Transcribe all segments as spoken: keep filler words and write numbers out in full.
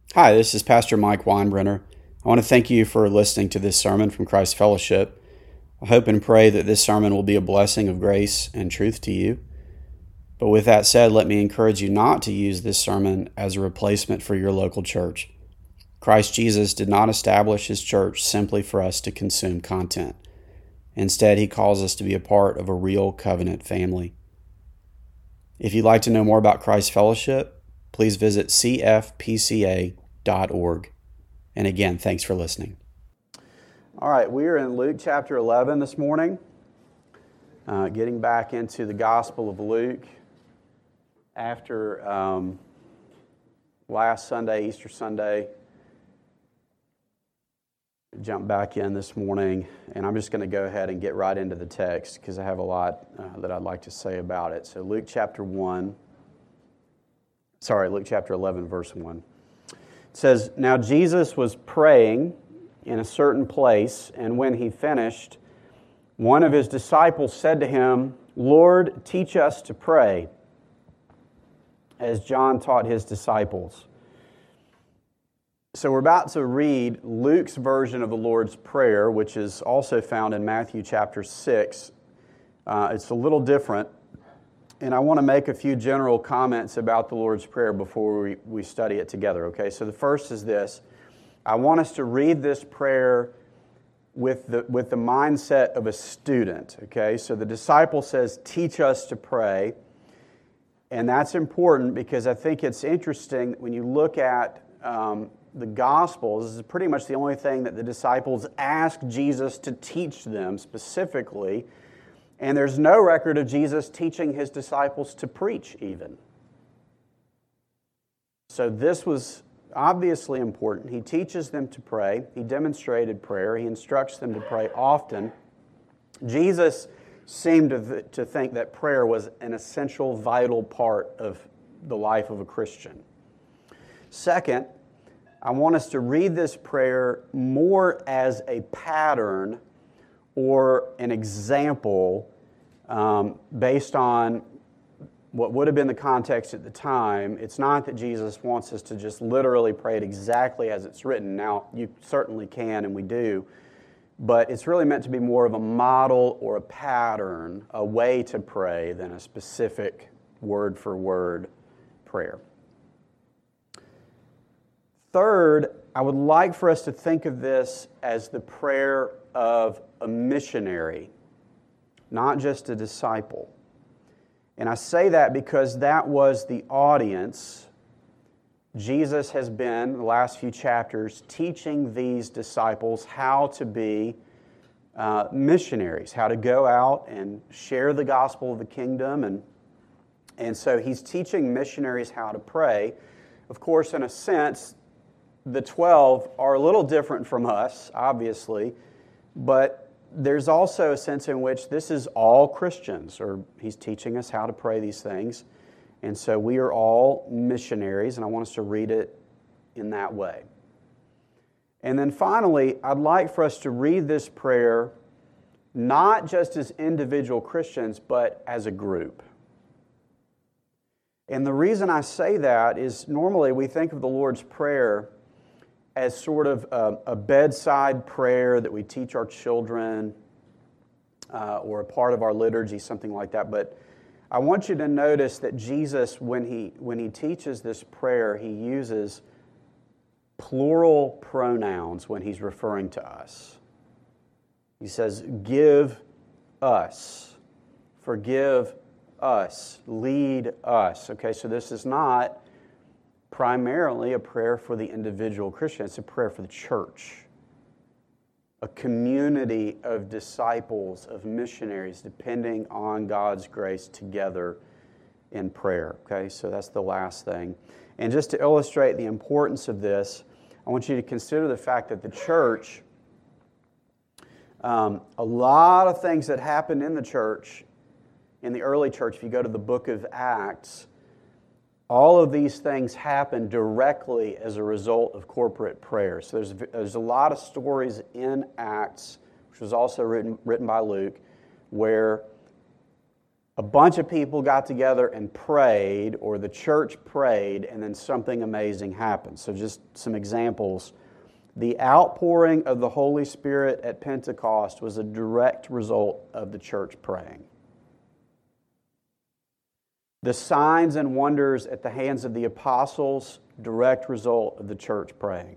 Hi, this is Pastor Mike Weinbrenner. I want to thank you for listening to this sermon from Christ Fellowship. I hope and pray that this sermon will be a blessing of grace and truth to you. But with that said, let me encourage you not to use this sermon as a replacement for your local church. Christ Jesus did not establish his church simply for us to consume content. Instead, he calls us to be a part of a real covenant family. If you'd like to know more about Christ Fellowship, please visit c f p c a dot org. And again, thanks for listening. All right, we are in Luke chapter eleven this morning, uh, getting back into the Gospel of Luke after um, last Sunday, Easter Sunday. Jump back in this morning, and I'm just going to go ahead and get right into the text because I have a lot uh, that I'd like to say about it. So Luke chapter one, sorry, Luke chapter eleven, verse one. It says, "Now Jesus was praying in a certain place, and when he finished, one of his disciples said to him, 'Lord, teach us to pray, as John taught his disciples.'" So we're about to read Luke's version of the Lord's Prayer, which is also found in Matthew chapter six. Uh, it's a little different, and I want to make a few general comments about the Lord's Prayer before we, we study it together, okay? So the first is this. I want us to read this prayer with the, with the mindset of a student, okay? So the disciple says, "Teach us to pray," and that's important because I think it's interesting when you look at um, the Gospels. This is pretty much the only thing that the disciples asked Jesus to teach them specifically. And there's no record of Jesus teaching his disciples to preach even. So this was obviously important. He teaches them to pray. He demonstrated prayer. He instructs them to pray often. Jesus seemed to, th- to think that prayer was an essential, vital part of the life of a Christian. Second, I want us to read this prayer more as a pattern or an example um, based on what would have been the context at the time. It's not that Jesus wants us to just literally pray it exactly as it's written. Now, you certainly can, and we do, but it's really meant to be more of a model or a pattern, a way to pray than a specific word-for-word prayer. Third, I would like for us to think of this as the prayer of a missionary, not just a disciple. And I say that because that was the audience. Jesus has been, the last few chapters, teaching these disciples how to be uh, missionaries, how to go out and share the gospel of the kingdom. And, and so he's teaching missionaries how to pray. Of course, in a sense, the twelve are a little different from us, obviously, but there's also a sense in which this is all Christians, or he's teaching us how to pray these things. And so we are all missionaries, and I want us to read it in that way. And then finally, I'd like for us to read this prayer not just as individual Christians, but as a group. And the reason I say that is normally we think of the Lord's Prayer as sort of a, a bedside prayer that we teach our children uh, or a part of our liturgy, something like that. But I want you to notice that Jesus, when he, when he teaches this prayer, he uses plural pronouns when he's referring to us. He says, "Give us," "Forgive us," "Lead us." Okay, so this is not primarily a prayer for the individual Christian. It's a prayer for the church, a community of disciples, of missionaries, depending on God's grace together in prayer. Okay, so that's the last thing. And just to illustrate the importance of this, I want you to consider the fact that the church, um, a lot of things that happened in the church, in the early church, if you go to the book of Acts, all of these things happen directly as a result of corporate prayer. So there's, there's a lot of stories in Acts, which was also written, written by Luke, where a bunch of people got together and prayed, or the church prayed, and then something amazing happened. So just some examples. The outpouring of the Holy Spirit at Pentecost was a direct result of the church praying. The signs and wonders at the hands of the apostles, direct result of the church praying.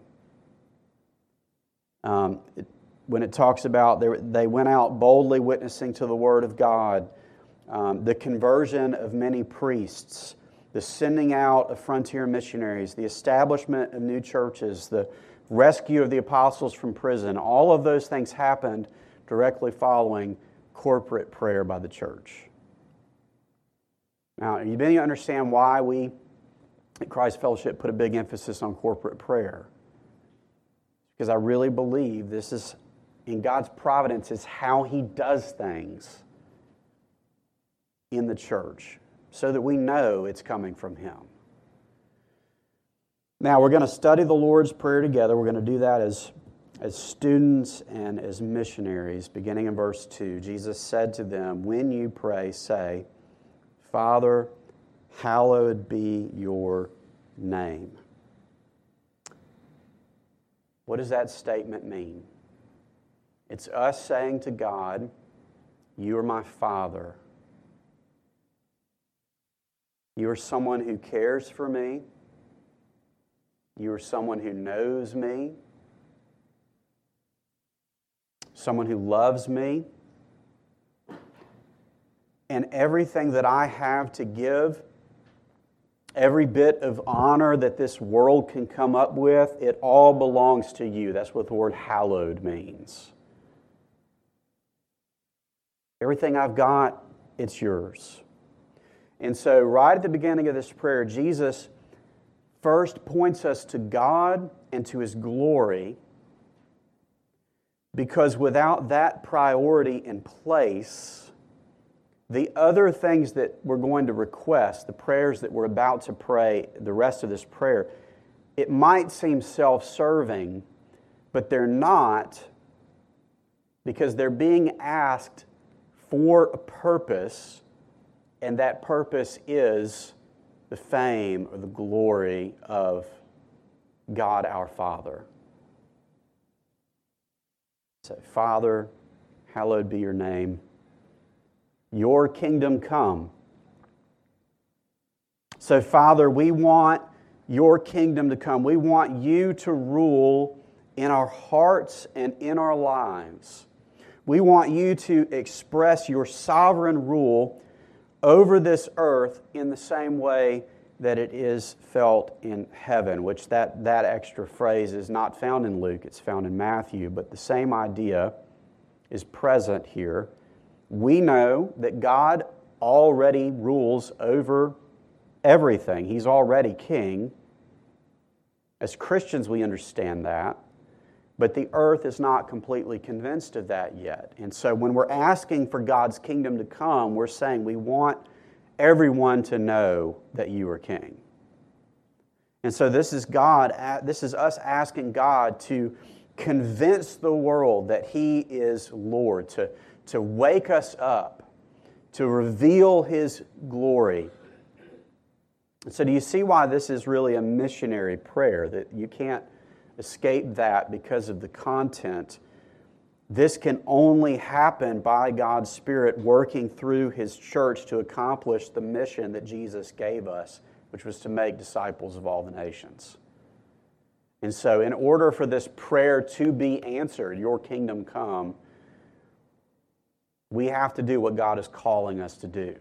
Um, it, when it talks about they, they went out boldly witnessing to the Word of God, um, the conversion of many priests, the sending out of frontier missionaries, the establishment of new churches, the rescue of the apostles from prison, all of those things happened directly following corporate prayer by the church. Now, you begin to understand why we at Christ Fellowship put a big emphasis on corporate prayer. Because I really believe this is, in God's providence, is how He does things in the church, so that we know it's coming from Him. Now, we're going to study the Lord's Prayer together. We're going to do that as, as students and as missionaries. Beginning in verse two, Jesus said to them, "When you pray, say, Father, hallowed be your name." What does that statement mean? It's us saying to God, "You are my Father. You are someone who cares for me. You are someone who knows me, someone who loves me, and everything that I have to give, every bit of honor that this world can come up with, it all belongs to you." That's what the word hallowed means. Everything I've got, it's yours. And so right at the beginning of this prayer, Jesus first points us to God and to His glory, because without that priority in place, the other things that we're going to request, the prayers that we're about to pray, the rest of this prayer, it might seem self-serving, but they're not, because they're being asked for a purpose, and that purpose is the fame or the glory of God our Father. So, Father, hallowed be your name. Your kingdom come. So, Father, we want your kingdom to come. We want you to rule in our hearts and in our lives. We want you to express your sovereign rule over this earth in the same way that it is felt in heaven, which that, that extra phrase is not found in Luke, it's found in Matthew, but the same idea is present here. We know that God already rules over everything. He's already king. As Christians, we understand that. But the earth is not completely convinced of that yet. And so when we're asking for God's kingdom to come, we're saying we want everyone to know that you are king. And so this is God, this is us asking God to convince the world that He is Lord, to, to wake us up, to reveal His glory. So do you see why this is really a missionary prayer, that you can't escape that because of the content? This can only happen by God's Spirit working through His church to accomplish the mission that Jesus gave us, which was to make disciples of all the nations. And so in order for this prayer to be answered, your kingdom come, we have to do what God is calling us to do.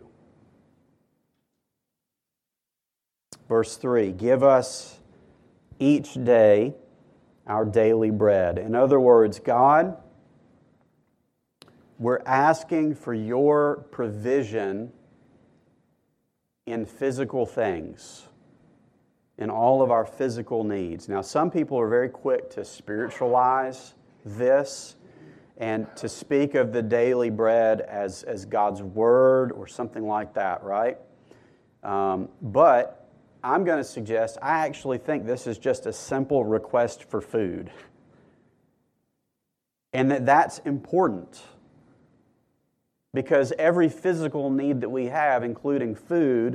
Verse three, give us each day our daily bread. In other words, God, we're asking for your provision in physical things, in all of our physical needs. Now, some people are very quick to spiritualize this and to speak of the daily bread as, as God's Word or something like that, right? Um, but I'm going to suggest, I actually think this is just a simple request for food. And that that's important. Because every physical need that we have, including food,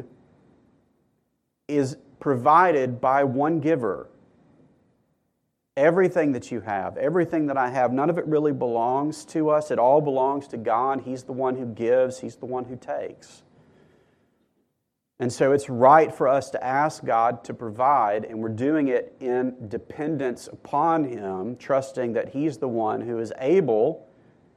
is provided by one giver. Everything that you have, everything that I have, none of it really belongs to us. It all belongs to God. He's the one who gives. He's the one who takes. And so it's right for us to ask God to provide, and we're doing it in dependence upon Him, trusting that He's the one who is able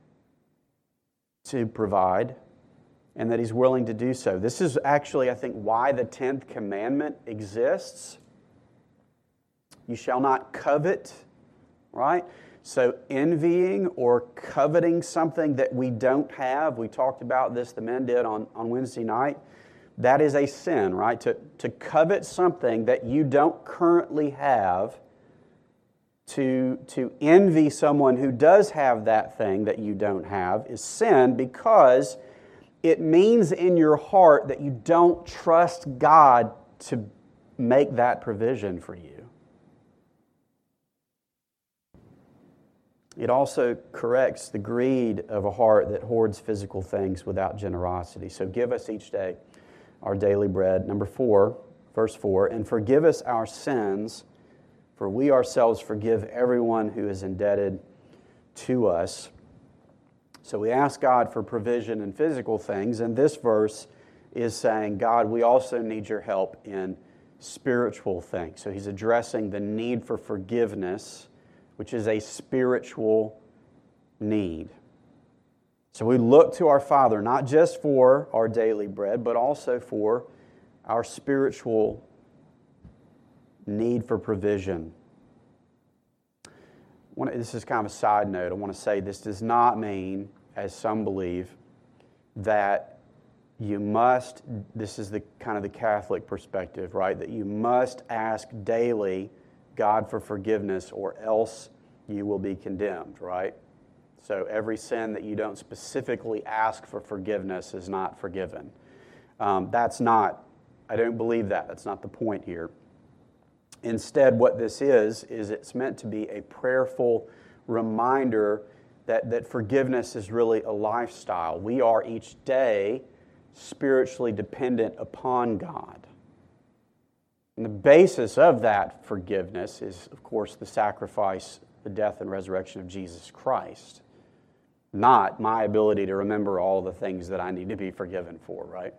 to provide and that He's willing to do so. This is actually, I think, why the tenth commandment exists. You shall not covet, right? So envying or coveting something that we don't have, we talked about this, the men did on, on Wednesday night, that is a sin, right? To, to covet something that you don't currently have, to, to envy someone who does have that thing that you don't have is sin, because it means in your heart that you don't trust God to make that provision for you. It also corrects the greed of a heart that hoards physical things without generosity. So give us each day our daily bread. Number four, verse four, and forgive us our sins, for we ourselves forgive everyone who is indebted to us. So we ask God for provision in physical things, and this verse is saying, God, we also need your help in spiritual things. So he's addressing the need for forgiveness, which is a spiritual need. So we look to our Father, not just for our daily bread, but also for our spiritual need for provision. This is kind of a side note. I want to say this does not mean, as some believe, that you must, this is the kind of the Catholic perspective, right? That you must ask daily God for forgiveness, or else you will be condemned, right? So every sin that you don't specifically ask for forgiveness is not forgiven. Um, that's not, I don't believe that. That's not the point here. Instead, what this is, is it's meant to be a prayerful reminder that, that forgiveness is really a lifestyle. We are each day spiritually dependent upon God. And the basis of that forgiveness is, of course, the sacrifice, the death and resurrection of Jesus Christ. Not my ability to remember all the things that I need to be forgiven for, right?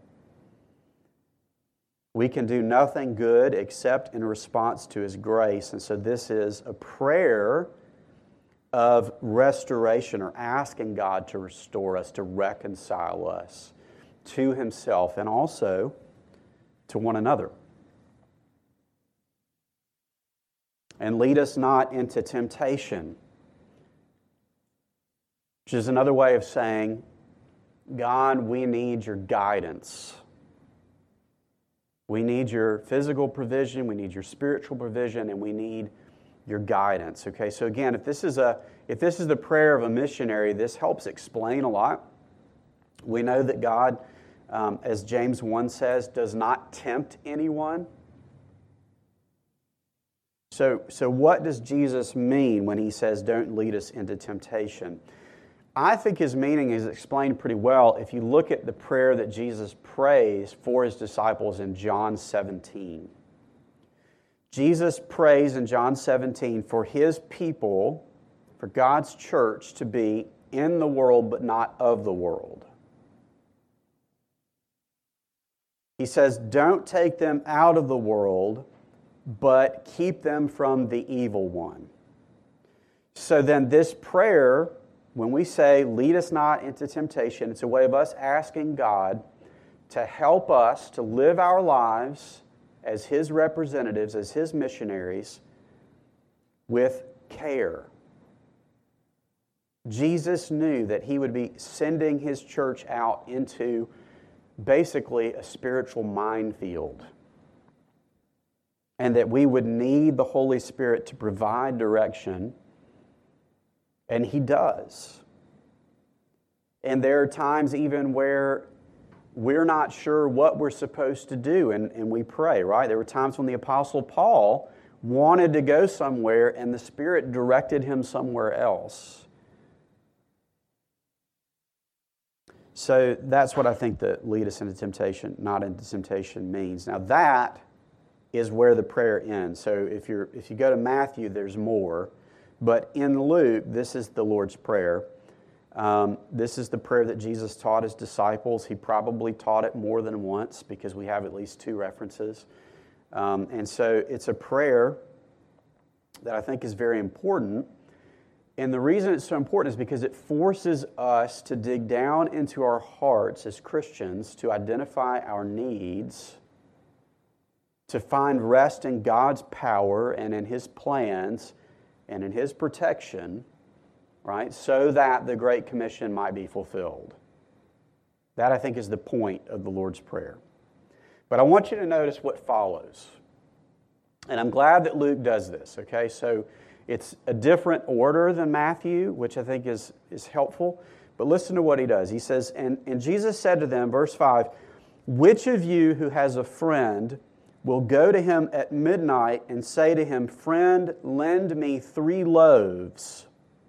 We can do nothing good except in response to His grace. And so this is a prayer of restoration, or asking God to restore us, to reconcile us to Himself and also to one another. And lead us not into temptation, which is another way of saying, God, we need your guidance. We need your physical provision, we need your spiritual provision, and we need your guidance. Okay, so again, if this is a if this is the prayer of a missionary, this helps explain a lot. We know that God, um, as James one says, does not tempt anyone. So, so what does Jesus mean when He says, don't lead us into temptation? I think His meaning is explained pretty well if you look at the prayer that Jesus prays for His disciples in John seventeen. Jesus prays in John seventeen for His people, for God's church to be in the world but not of the world. He says, don't take them out of the world, but keep them from the evil one. So then this prayer, when we say, lead us not into temptation, it's a way of us asking God to help us to live our lives as His representatives, as His missionaries, with care. Jesus knew that He would be sending His church out into basically a spiritual minefield, and that we would need the Holy Spirit to provide direction, and He does. And there are times even where we're not sure what we're supposed to do, and, and we pray, right? There were times when the Apostle Paul wanted to go somewhere, and the Spirit directed him somewhere else. So that's what I think that lead us into temptation, not into temptation means. Now that is where the prayer ends. So if you're if you go to Matthew, there's more. But in Luke, this is the Lord's Prayer. Um, this is the prayer that Jesus taught his disciples. He probably taught it more than once because we have at least two references. Um, and so it's a prayer that I think is very important. And the reason it's so important is because it forces us to dig down into our hearts as Christians to identify our needs, to find rest in God's power and in His plans and in His protection, right, so that the Great Commission might be fulfilled. That, I think, is the point of the Lord's Prayer. But I want you to notice what follows. And I'm glad that Luke does this, okay? So it's a different order than Matthew, which I think is, is helpful. But listen to what he does. He says, and, and Jesus said to them, verse five, "Which of you who has a friend will go to him at midnight and say to him, 'Friend, lend me three loaves.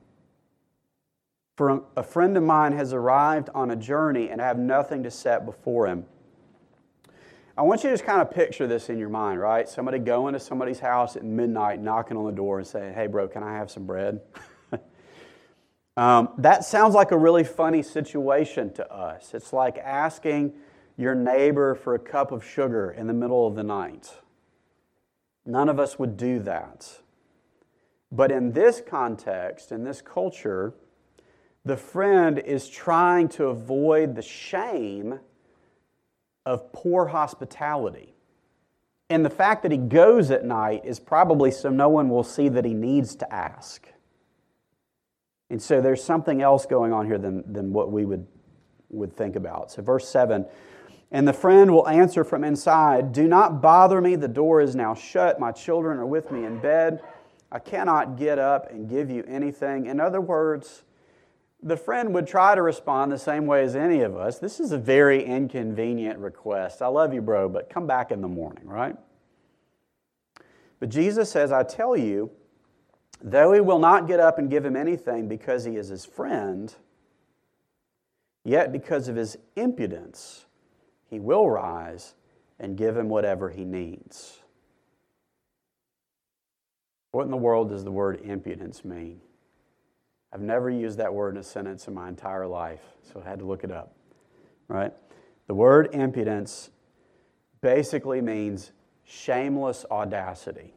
For a friend of mine has arrived on a journey and I have nothing to set before him.'" I want you to just kind of picture this in your mind, right? Somebody going to somebody's house at midnight, knocking on the door and saying, "Hey, bro, can I have some bread?" um, that sounds like a really funny situation to us. It's like asking your neighbor for a cup of sugar in the middle of the night. None of us would do that. But in this context, in this culture, the friend is trying to avoid the shame of poor hospitality. And the fact that he goes at night is probably so no one will see that he needs to ask. And so there's something else going on here than, than what we would, would think about. So verse seven, "And the friend will answer from inside, 'Do not bother me, the door is now shut. My children are with me in bed. I cannot get up and give you anything.'" In other words, the friend would try to respond the same way as any of us. "This is a very inconvenient request. I love you, bro, but come back in the morning," right? But Jesus says, "I tell you, though he will not get up and give him anything because he is his friend, yet because of his impudence, he will rise and give him whatever he needs." What in the world does the word impudence mean? I've never used that word in a sentence in my entire life, so I had to look it up, right? The word impudence basically means shameless audacity.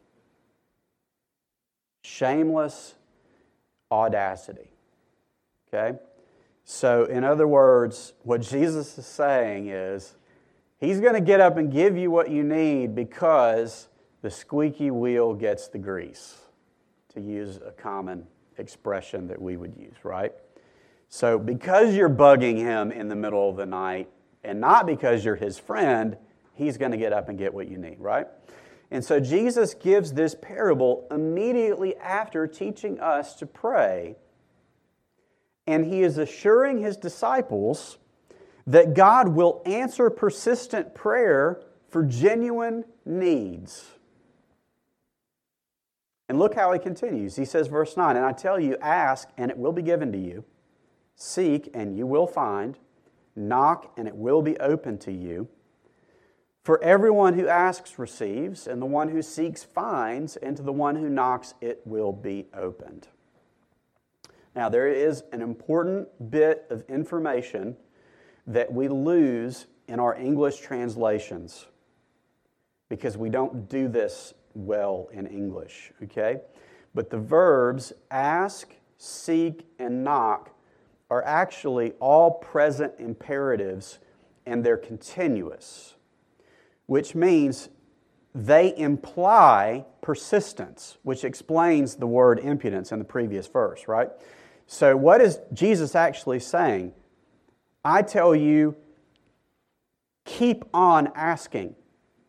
Shameless audacity, okay? So, in other words, what Jesus is saying is, He's going to get up and give you what you need because the squeaky wheel gets the grease, to use a common expression that we would use, right? So because you're bugging him in the middle of the night and not because you're his friend, he's going to get up and get what you need, right? And so Jesus gives this parable immediately after teaching us to pray. And he is assuring his disciples that God will answer persistent prayer for genuine needs. And look how he continues. He says, verse nine, "And I tell you, ask, and it will be given to you. Seek, and you will find. Knock, and it will be opened to you. For everyone who asks receives, and the one who seeks finds, and to the one who knocks it will be opened." Now, there is an important bit of information that we lose in our English translations because we don't do this well in English, okay? But the verbs ask, seek, and knock are actually all present imperatives and they're continuous, which means they imply persistence, which explains the word impudence in the previous verse, right? So what is Jesus actually saying? I tell you, keep on asking.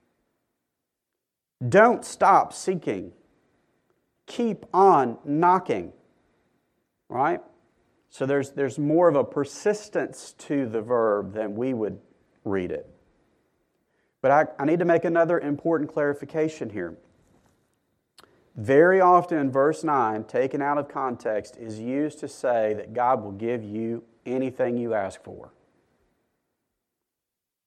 Don't stop seeking. Keep on knocking. Right? So there's, there's more of a persistence to the verb than we would read it. But I, I need to make another important clarification here. Very often in verse nine, taken out of context, is used to say that God will give you anything you ask for.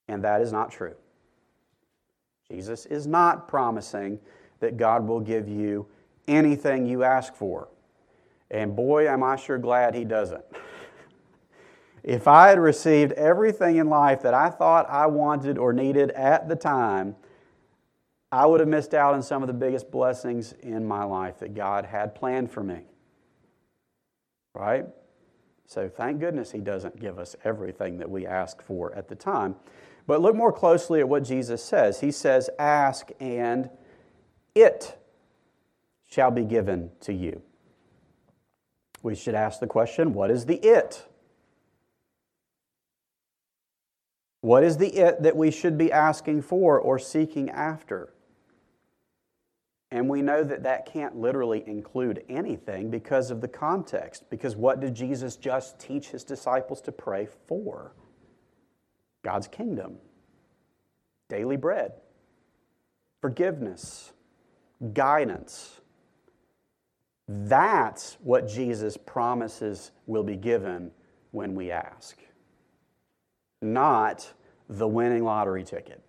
And that is not true. Jesus is not promising that God will give you anything you ask for. And boy, am I sure glad He doesn't. If I had received everything in life that I thought I wanted or needed at the time, I would have missed out on some of the biggest blessings in my life that God had planned for me. Right? So thank goodness He doesn't give us everything that we ask for at the time. But look more closely at what Jesus says. He says, ask and it shall be given to you. We should ask the question, what is the it? What is the it that we should be asking for or seeking after? And we know that that can't literally include anything because of the context. Because what did Jesus just teach His disciples to pray for? God's kingdom, daily bread, forgiveness, guidance. That's what Jesus promises will be given when we ask. Not the winning lottery ticket,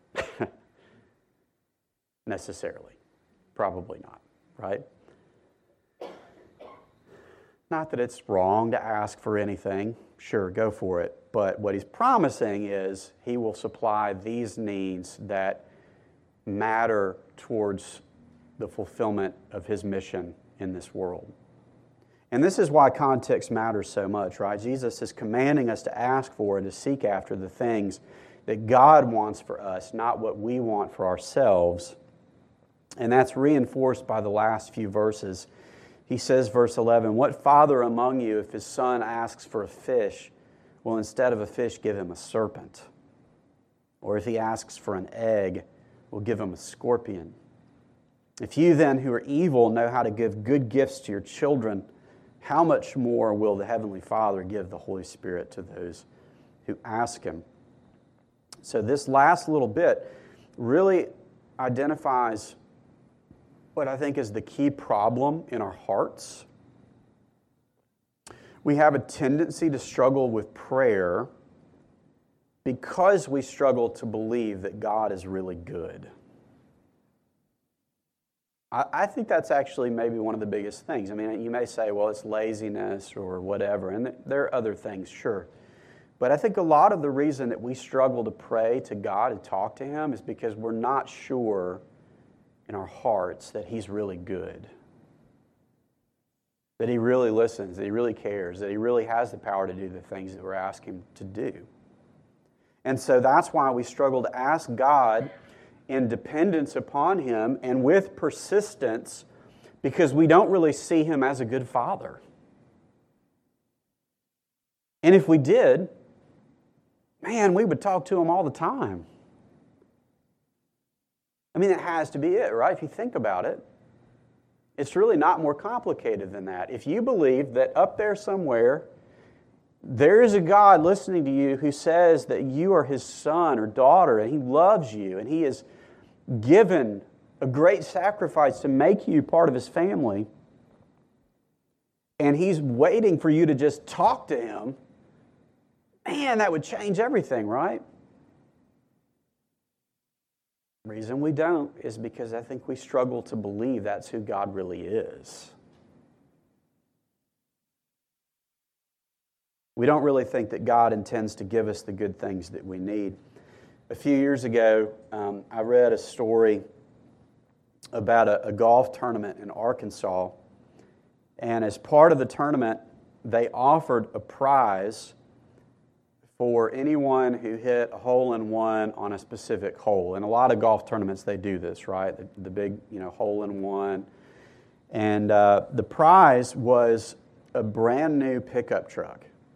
necessarily. Probably not, right? Not that it's wrong to ask for anything. Sure, go for it. But what He's promising is He will supply these needs that matter towards the fulfillment of His mission in this world. And this is why context matters so much, right? Jesus is commanding us to ask for and to seek after the things that God wants for us, not what we want for ourselves. And that's reinforced by the last few verses. He says, verse eleven, what father among you, if his son asks for a fish, will instead of a fish give him a serpent? Or if he asks for an egg, will give him a scorpion? If you then, who are evil, know how to give good gifts to your children, how much more will the Heavenly Father give the Holy Spirit to those who ask Him? So this last little bit really identifies what I think is the key problem in our hearts. We have a tendency to struggle with prayer because we struggle to believe that God is really good. I, I think that's actually maybe one of the biggest things. I mean, you may say, well, it's laziness or whatever, and there are other things, sure. But I think a lot of the reason that we struggle to pray to God and talk to Him is because we're not sure in our hearts that He's really good, that He really listens, that He really cares, that He really has the power to do the things that we're asking Him to do. And so that's why we struggle to ask God in dependence upon Him and with persistence, because we don't really see Him as a good Father. And if we did, man, we would talk to Him all the time. I mean, it has to be it, right? If you think about it, it's really not more complicated than that. If you believe that up there somewhere, there is a God listening to you who says that you are His son or daughter, and He loves you, and He has given a great sacrifice to make you part of His family, and He's waiting for you to just talk to Him, man, that would change everything, right? The reason we don't is because I think we struggle to believe that's who God really is. We don't really think that God intends to give us the good things that we need. A few years ago, um, I read a story about a, a golf tournament in Arkansas, and as part of the tournament, they offered a prize for anyone who hit a hole-in-one on a specific hole. In a lot of golf tournaments, they do this, right? The, the big, you know, hole-in-one. And uh, the prize was a brand new pickup truck.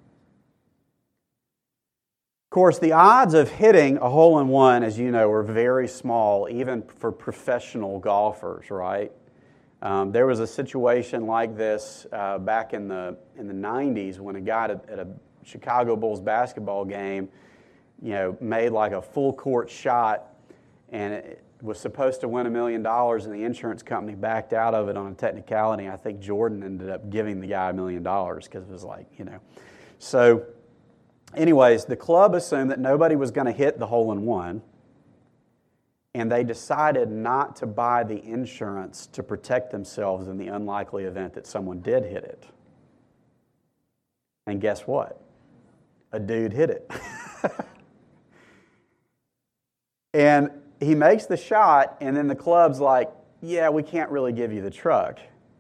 Of course, the odds of hitting a hole-in-one, as you know, are very small, even for professional golfers, right? Um, there was a situation like this uh, back in the in the nineties when a guy at, at a Chicago Bulls basketball game, you know, made like a full court shot, and it was supposed to win a million dollars, and the insurance company backed out of it on a technicality. I think Jordan ended up giving the guy a million dollars because it was like, you know, so. Anyways, the club assumed that nobody was going to hit the hole in one, and they decided not to buy the insurance to protect themselves in the unlikely event that someone did hit it. And guess what? A dude hit it. And he makes the shot, and then the club's like, yeah, we can't really give you the truck.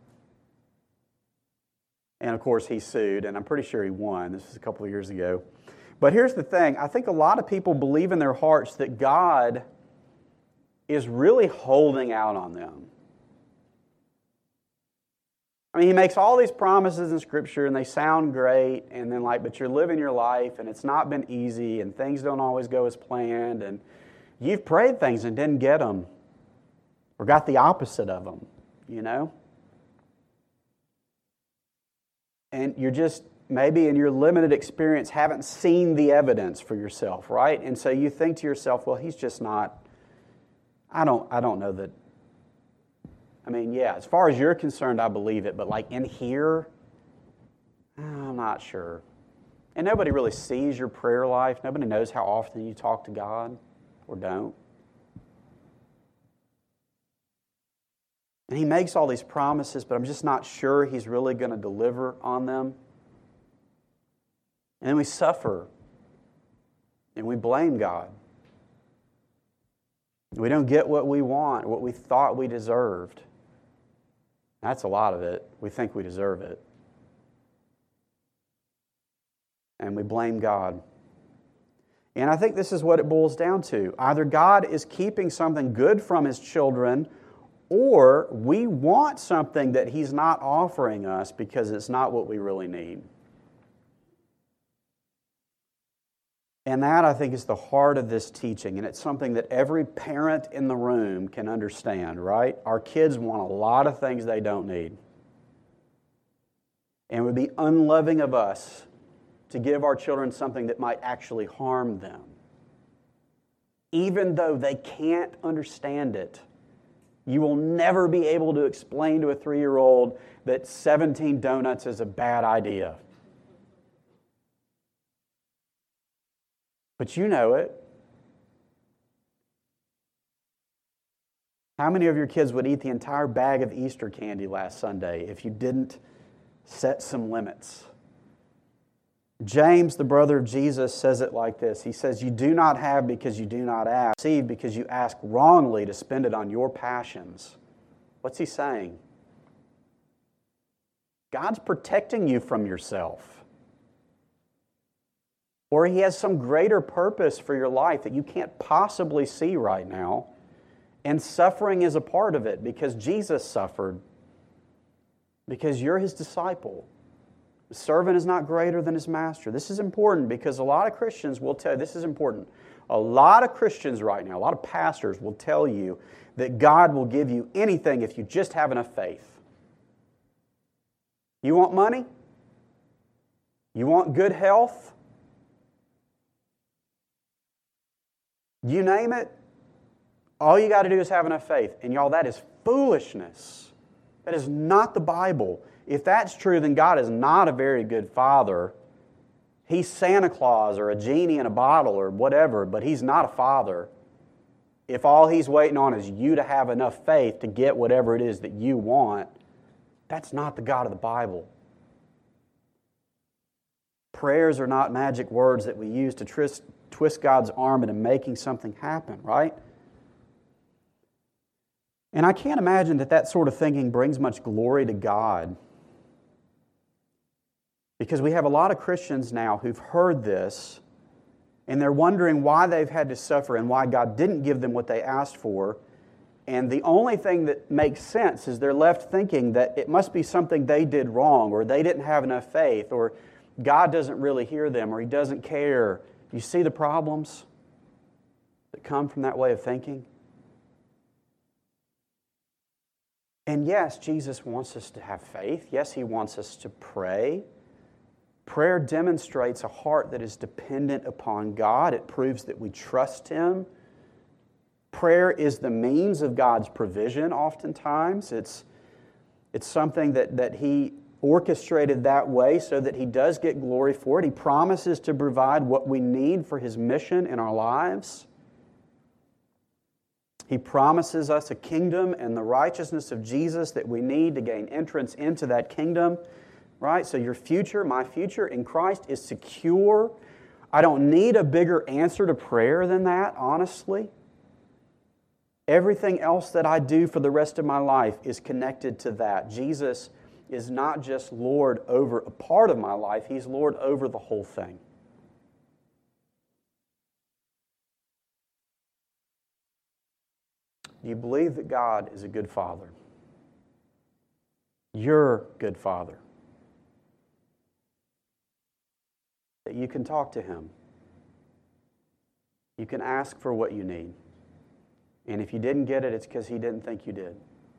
And of course, he sued, and I'm pretty sure he won. This was a couple of years ago. But here's the thing. I think a lot of people believe in their hearts that God is really holding out on them. I mean, he makes all these promises in Scripture, and they sound great, and then like, but you're living your life, and it's not been easy, and things don't always go as planned, and you've prayed things and didn't get them, or got the opposite of them, you know? And you're just, maybe in your limited experience, haven't seen the evidence for yourself, right? And so you think to yourself, well, he's just not, I don't, I don't know that, I mean, yeah, as far as you're concerned, I believe it, but like in here, I'm not sure. And nobody really sees your prayer life. Nobody knows how often you talk to God or don't. And he makes all these promises, but I'm just not sure he's really going to deliver on them. And then we suffer. And we blame God. We don't get what we want, what we thought we deserved. That's a lot of it. We think we deserve it. And we blame God. And I think this is what it boils down to. Either God is keeping something good from His children, or we want something that He's not offering us because it's not what we really need. And that, I think, is the heart of this teaching, and it's something that every parent in the room can understand, right? Our kids want a lot of things they don't need. And it would be unloving of us to give our children something that might actually harm them, even though they can't understand it. You will never be able to explain to a three-year-old that seventeen donuts is a bad idea. But you know it. How many of your kids would eat the entire bag of Easter candy last Sunday if you didn't set some limits? James, the brother of Jesus, says it like this. He says, you do not have because you do not ask. Receive because you ask wrongly to spend it on your passions. What's he saying? God's protecting you from yourself. Or He has some greater purpose for your life that you can't possibly see right now. And suffering is a part of it because Jesus suffered. Because you're His disciple. The servant is not greater than his master. This is important because a lot of Christians will tell you, this is important. A lot of Christians right now, a lot of pastors will tell you that God will give you anything if you just have enough faith. You want money? You want good health? You name it, all you got to do is have enough faith. And y'all, that is foolishness. That is not the Bible. If that's true, then God is not a very good father. He's Santa Claus or a genie in a bottle or whatever, but He's not a father. If all He's waiting on is you to have enough faith to get whatever it is that you want, that's not the God of the Bible. Prayers are not magic words that we use to twist, twist God's arm into making something happen, right? And I can't imagine that that sort of thinking brings much glory to God. Because we have a lot of Christians now who've heard this, and they're wondering why they've had to suffer and why God didn't give them what they asked for. And the only thing that makes sense is they're left thinking that it must be something they did wrong, or they didn't have enough faith, or God doesn't really hear them, or He doesn't care. You see the problems that come from that way of thinking? And yes, Jesus wants us to have faith. Yes, He wants us to pray. Prayer demonstrates a heart that is dependent upon God. It proves that we trust Him. Prayer is the means of God's provision oftentimes. It's, it's something that, that He orchestrated that way so that He does get glory for it. He promises to provide what we need for His mission in our lives. He promises us a kingdom and the righteousness of Jesus that we need to gain entrance into that kingdom. Right? So your future, my future in Christ is secure. I don't need a bigger answer to prayer than that, honestly. Everything else that I do for the rest of my life is connected to that. Jesus is not just Lord over a part of my life, He's Lord over the whole thing. Do you believe that God is a good Father? Your good Father. That you can talk to Him. You can ask for what you need. And if you didn't get it, it's because He didn't think you did.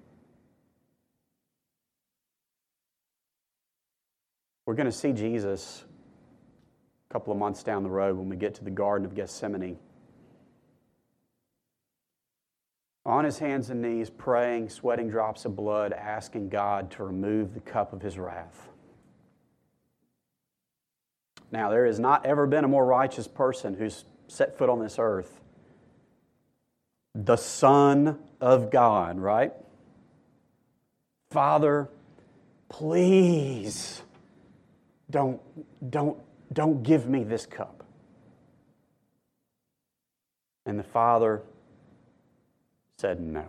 We're going to see Jesus a couple of months down the road when we get to the Garden of Gethsemane. On His hands and knees, praying, sweating drops of blood, asking God to remove the cup of His wrath. Now, there has not ever been a more righteous person who's set foot on this earth. The Son of God, right? Father, please don't, don't, don't give me this cup. And the Father said no.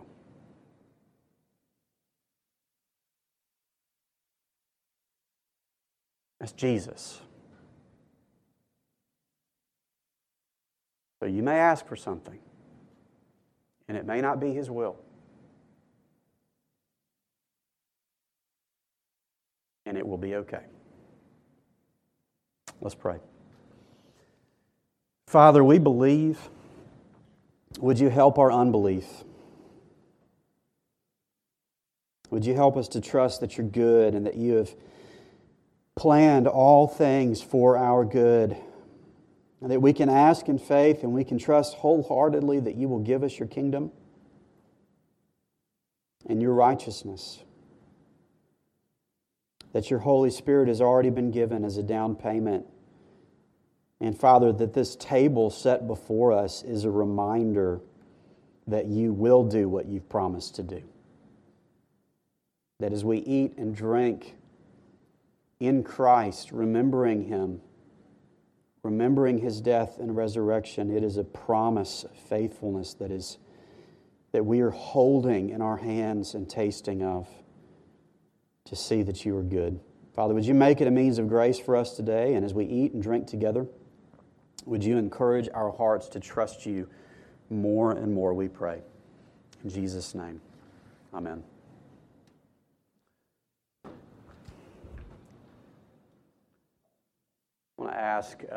That's Jesus. So you may ask for something, and it may not be His will. And it will be okay. Let's pray. Father, we believe. Would you help our unbelief? Would you help us to trust that you're good and that you have planned all things for our good? And that we can ask in faith and we can trust wholeheartedly that you will give us your kingdom and your righteousness. That your Holy Spirit has already been given as a down payment. And Father, that this table set before us is a reminder that you will do what you've promised to do. That as we eat and drink in Christ, remembering Him, remembering His death and resurrection, it is a promise of faithfulness that is that we are holding in our hands and tasting of to see that you are good. Father, would you make it a means of grace for us today? And as we eat and drink together, would you encourage our hearts to trust you more and more, we pray. In Jesus' name, amen. I want to ask